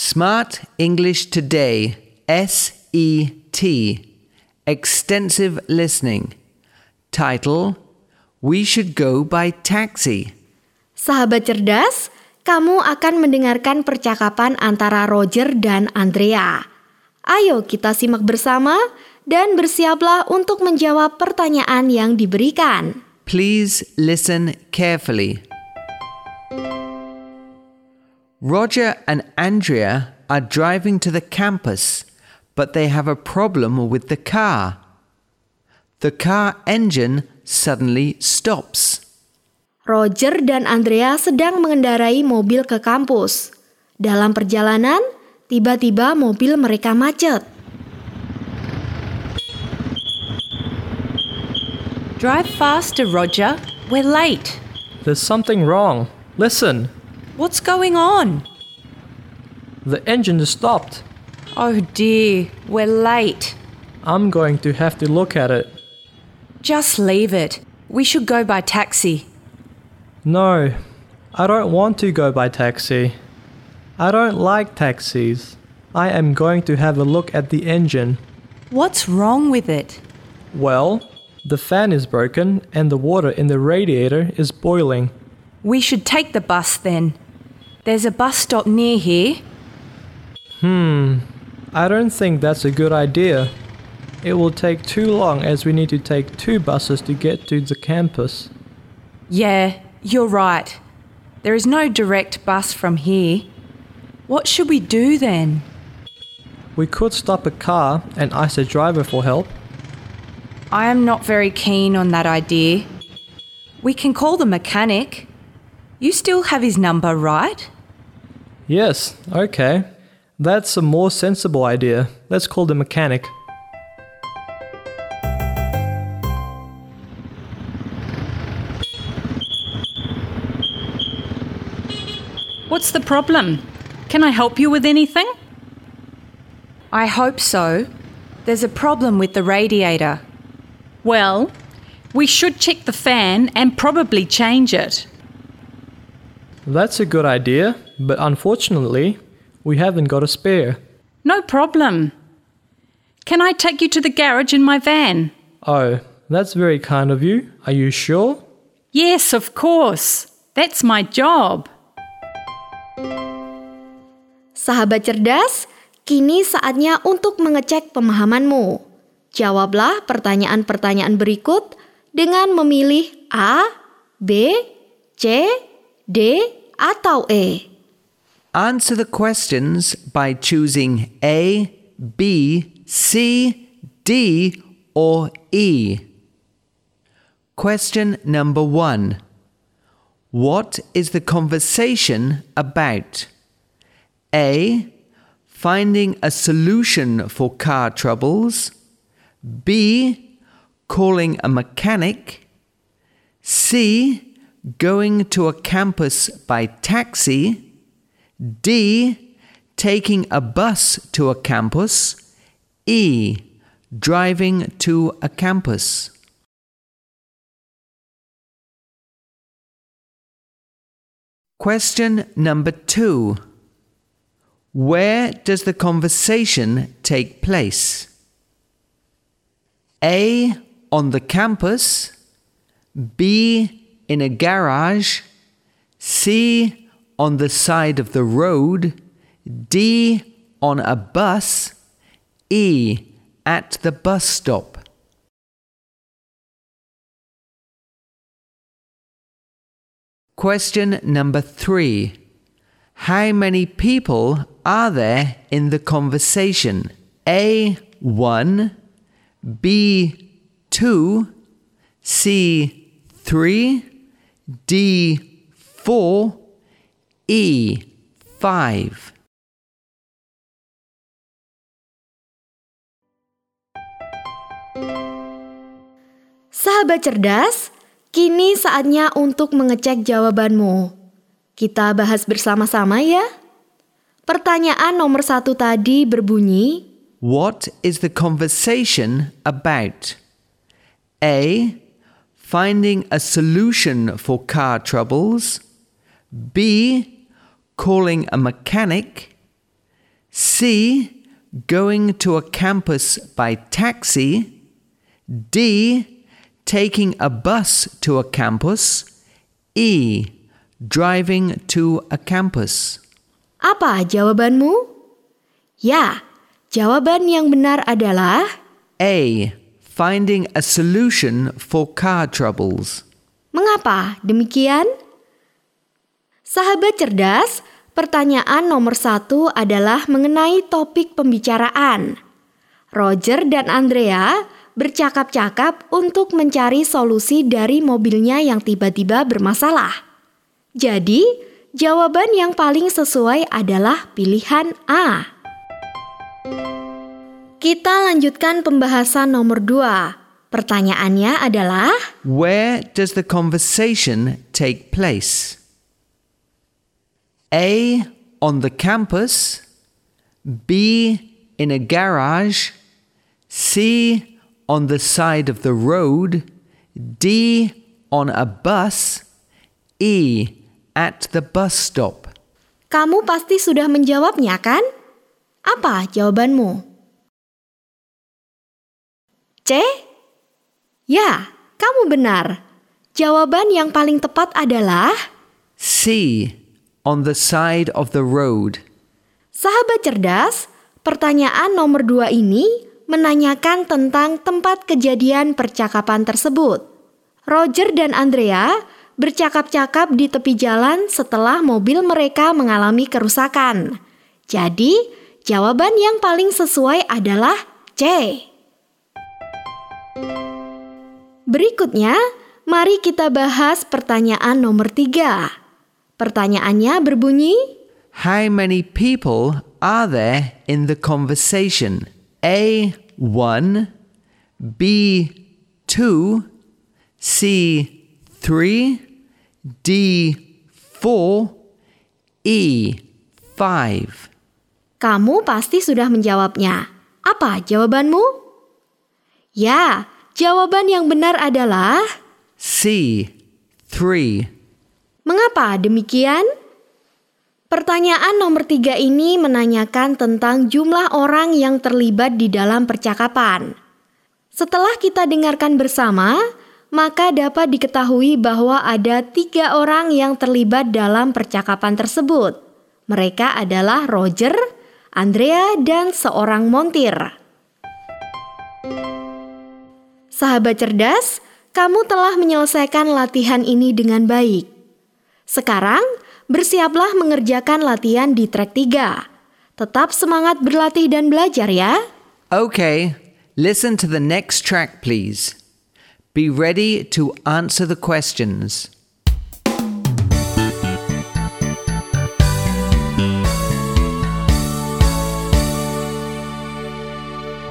Smart English Today, SET, Extensive Listening. Title, We Should Go by Taxi. Sahabat cerdas, kamu akan mendengarkan percakapan antara Roger dan Andrea. Ayo kita simak bersama dan bersiaplah untuk menjawab pertanyaan yang diberikan. Please listen carefully. Roger and Andrea are driving to the campus, but they have a problem with the car. The car engine suddenly stops. Roger dan Andrea sedang mengendarai mobil ke kampus. Dalam perjalanan, tiba-tiba mobil mereka macet. Drive faster, Roger. We're late. There's something wrong. Listen, What's going on? the engine is stopped. Oh dear, we're late. I'm going to have to look at it. Just leave it. We should go by taxi. No, I don't want to go by taxi. I don't like taxis. I am going to have a look at the engine. What's wrong with it? Well, the fan is broken and the water in the radiator is boiling. We should take the bus then. There's a bus stop near here. I don't think that's a good idea. It will take too long as we need to take 2 buses to get to the campus. Yeah, you're right. There is no direct bus from here. What should we do then? We could stop a car and ask the driver for help. I am not very keen on that idea. We can call the mechanic. You still have his number, right? Yes, okay. That's a more sensible idea. Let's call the mechanic. What's the problem? Can I help you with anything? I hope so. There's a problem with the radiator. Well, we should check the fan and probably change it. That's a good idea, but unfortunately, we haven't got a spare. No problem. Can I take you to the garage in my van? Oh, that's very kind of you. Are you sure? Yes, of course. That's my job. Sahabat cerdas, kini saatnya untuk mengecek pemahamanmu. Jawablah pertanyaan-pertanyaan berikut dengan memilih A, B, C, D, atau E. Answer the questions by choosing A, B, C, D, or E. Question number 1. What is the conversation about? A. Finding a solution for car troubles. B. Calling a mechanic. C. Going to a campus by taxi. D. Taking a bus to a campus. E. Driving to a campus. Question number 2. Where does the conversation take place? A. On the campus. B. In a garage. C. On the side of the road. D. On a bus. E. At the bus stop. Question number 3. How many people are there in the conversation? A. 1. B. 2. C. 3. D. 4. E. 5. Sahabat cerdas, kini saatnya untuk mengecek jawabanmu. Kita bahas bersama-sama ya. Pertanyaan nomor 1 tadi berbunyi, What is the conversation about? A. Finding a solution for car troubles. B. Calling a mechanic. C. Going to a campus by taxi. D. Taking a bus to a campus. E. Driving to a campus. Apa jawabanmu? Ya, jawaban yang benar adalah A. Finding a solution for car troubles. mengapa demikian? Sahabat cerdas, pertanyaan nomor 1 adalah mengenai topik pembicaraan. Roger dan Andrea bercakap-cakap untuk mencari solusi dari mobilnya yang tiba-tiba bermasalah. Jadi, jawaban yang paling sesuai adalah pilihan A. Kita lanjutkan pembahasan nomor 2. Pertanyaannya adalah, Where does the conversation take place? A. On the campus. B. In a garage. C. On the side of the road. D. On a bus. E. At the bus stop. kamu pasti sudah menjawabnya kan? Apa jawabanmu? C? Ya, kamu benar. Jawaban yang paling tepat adalah C. On the side of the road. sahabat cerdas. Pertanyaan nomor 2 ini menanyakan tentang tempat kejadian percakapan tersebut. Roger dan Andrea bercakap-cakap di tepi jalan setelah mobil mereka mengalami kerusakan. Jadi, jawaban yang paling sesuai adalah C. Berikutnya, mari kita bahas pertanyaan nomor 3. Pertanyaannya berbunyi, How many people are there in the conversation? A. 1. B. 2. C. 3. D. 4. E. 5. kamu pasti sudah menjawabnya. Apa jawabanmu? Ya, jawaban yang benar adalah C. 3. mengapa demikian? Pertanyaan nomor 3 ini menanyakan tentang jumlah orang yang terlibat di dalam percakapan. Setelah kita dengarkan bersama, maka dapat diketahui bahwa ada 3 orang yang terlibat dalam percakapan tersebut. Mereka adalah Roger, Andrea, dan seorang montir. Sahabat cerdas, kamu telah menyelesaikan latihan ini dengan baik. Sekarang, bersiaplah mengerjakan latihan di track 3. Tetap semangat berlatih dan belajar ya. Okay, listen to the next track, please. Be ready to answer the questions.